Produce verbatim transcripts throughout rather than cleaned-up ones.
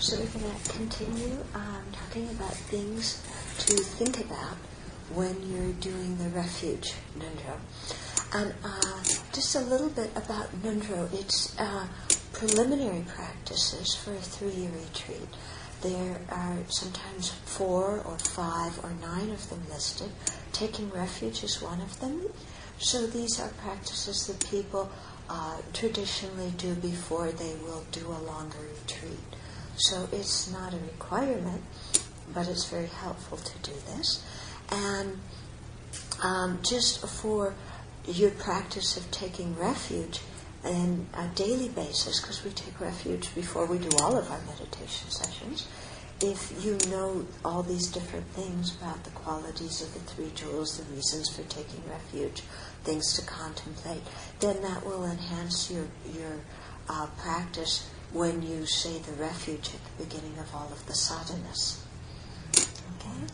So we're going to continue um, talking about things to think about when you're doing the refuge Nundro. And uh, just a little bit about Nundro. It's uh, preliminary practices for a three-year retreat. There are sometimes four or five or nine of them listed. Taking refuge is one of them. So these are practices that people uh, traditionally do before they will do a longer retreat. So it's not a requirement, but it's very helpful to do this. And um, just for your practice of taking refuge on a daily basis, because we take refuge before we do all of our meditation sessions, if you know all these different things about the qualities of the three jewels, the reasons for taking refuge, things to contemplate, then that will enhance your your uh, practice when you say the refuge at the beginning of all of the sadhanas. Okay?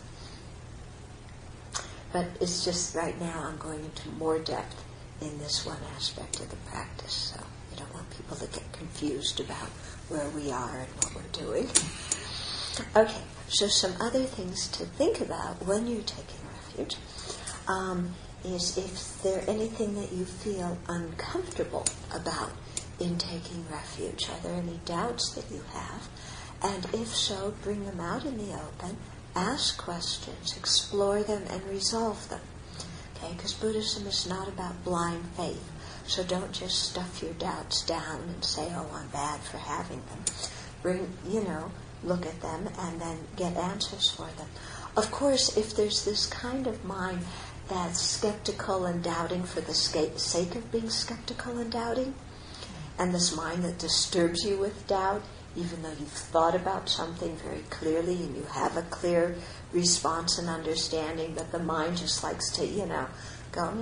But it's just right now I'm going into more depth in this one aspect of the practice, so I don't want people to get confused about where we are and what we're doing. Okay, so some other things to think about when you're taking refuge um, is if there anything that you feel uncomfortable about in taking refuge. Are there any doubts that you have? And if so, bring them out in the open, ask questions, explore them, and resolve them. Okay, because Buddhism is not about blind faith. So don't just stuff your doubts down and say, oh, I'm bad for having them. Bring, you know, look at them and then get answers for them. Of course, if there's this kind of mind that's skeptical and doubting for the sake of being skeptical and doubting, and this mind that disturbs you with doubt, even though you've thought about something very clearly and you have a clear response and understanding, but the mind just likes to, you know, go,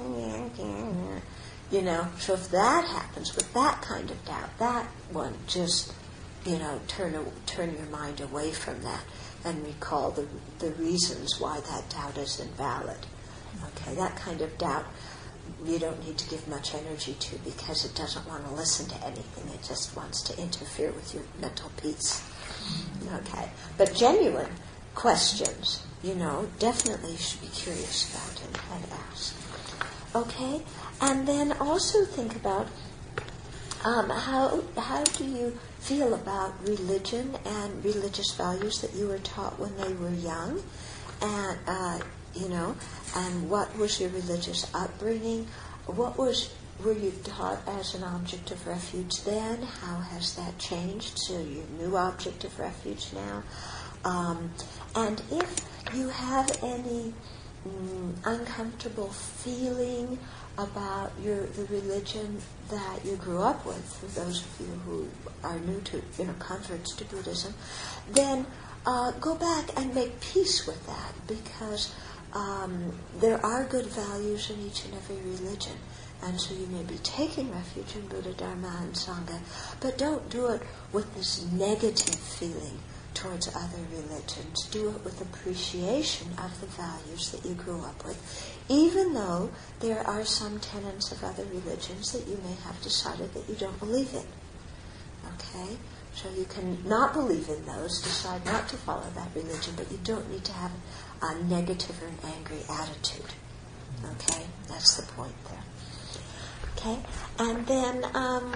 you know. So if that happens with that kind of doubt, that one just, you know, turn turn your mind away from that and recall the the reasons why that doubt is invalid. Okay, that kind of doubt you don't need to give much energy to because it doesn't want to listen to anything. It just wants to interfere with your mental peace. Okay, but genuine questions, you know, definitely you should be curious about and, and ask. Okay, and then also think about um, how how do you feel about religion and religious values that you were taught when they were young, and uh, you know, and what was your religious upbringing? What was were you taught as an object of refuge then? How has that changed to your new object of refuge now? Um, and if you have any mm, uncomfortable feeling about your the religion that you grew up with, for those of you who are new to, you know, converts to Buddhism, then uh, go back and make peace with that, because Um, there are good values in each and every religion, and so you may be taking refuge in Buddha, Dharma, and Sangha, but don't do it with this negative feeling towards other religions. Do it with appreciation of the values that you grew up with, even though there are some tenets of other religions that you may have decided that you don't believe in. Okay? So you can not believe in those, decide not to follow that religion, but you don't need to have a negative or an angry attitude. Okay? That's the point there. Okay? And then um,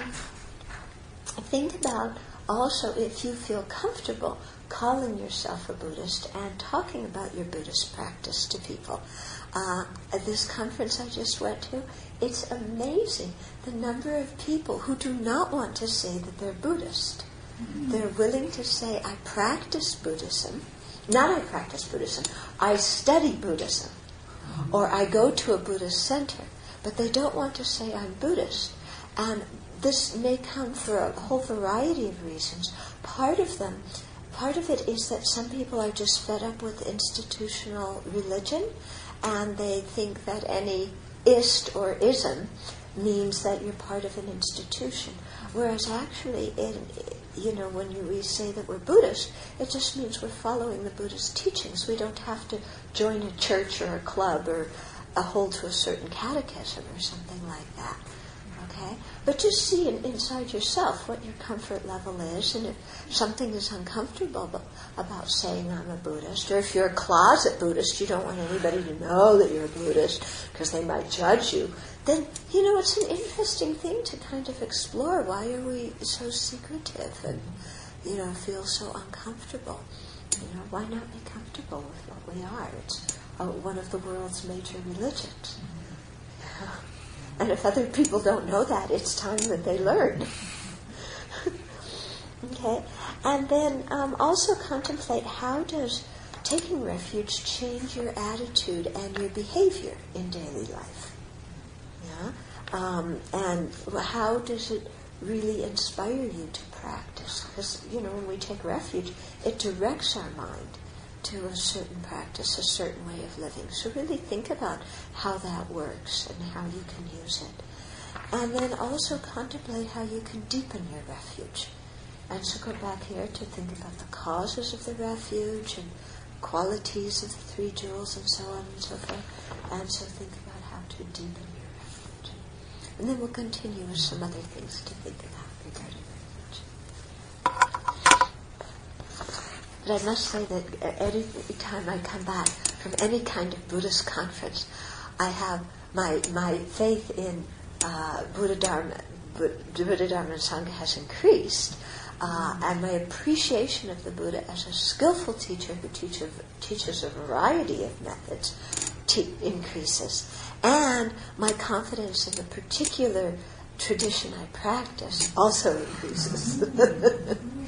think about also, if you feel comfortable calling yourself a Buddhist and talking about your Buddhist practice to people. Uh, at this conference I just went to, it's amazing the number of people who do not want to say that they're Buddhist. They're willing to say, I practice Buddhism. Not I practice Buddhism. I study Buddhism. Or I go to a Buddhist center. But they don't want to say I'm Buddhist. And this may come for a whole variety of reasons. Part of them, part of it is that some people are just fed up with institutional religion, and they think that any ist or ism means that you're part of an institution. Whereas actually, in, you know, when you, we say that we're Buddhist, it just means we're following the Buddhist teachings. We don't have to join a church or a club or uh, hold to a certain catechism or something like that. Okay? But just see in, inside yourself what your comfort level is, and if something is uncomfortable about, about saying I'm a Buddhist, or if you're a closet Buddhist, you don't want anybody to know that you're a Buddhist because they might judge you, then, you know, it's an interesting thing to kind of explore. Why are we so secretive and, you know, feel so uncomfortable? You know, why not be comfortable with what we are? It's uh, one of the world's major religions. You know? And if other people don't know that, it's time that they learn. Okay? And then um, also contemplate, how does taking refuge change your attitude and your behavior in daily life? Yeah? Um, and how does it really inspire you to practice? Because, you know, when we take refuge, it directs our mind to a certain practice, a certain way of living. So really think about how that works and how you can use it. And then also contemplate how you can deepen your refuge. And so go back here to think about the causes of the refuge and qualities of the three jewels and so on and so forth. And so think about how to deepen your refuge. And then we'll continue with some other things to think about regarding refuge. But I must say that every time I come back from any kind of Buddhist conference, I have my my faith in uh, Buddha Dharma, Buddha Dharma and Sangha has increased, uh, and my appreciation of the Buddha as a skillful teacher who teach, teaches a variety of methods te- increases, and my confidence in the particular tradition I practice also increases.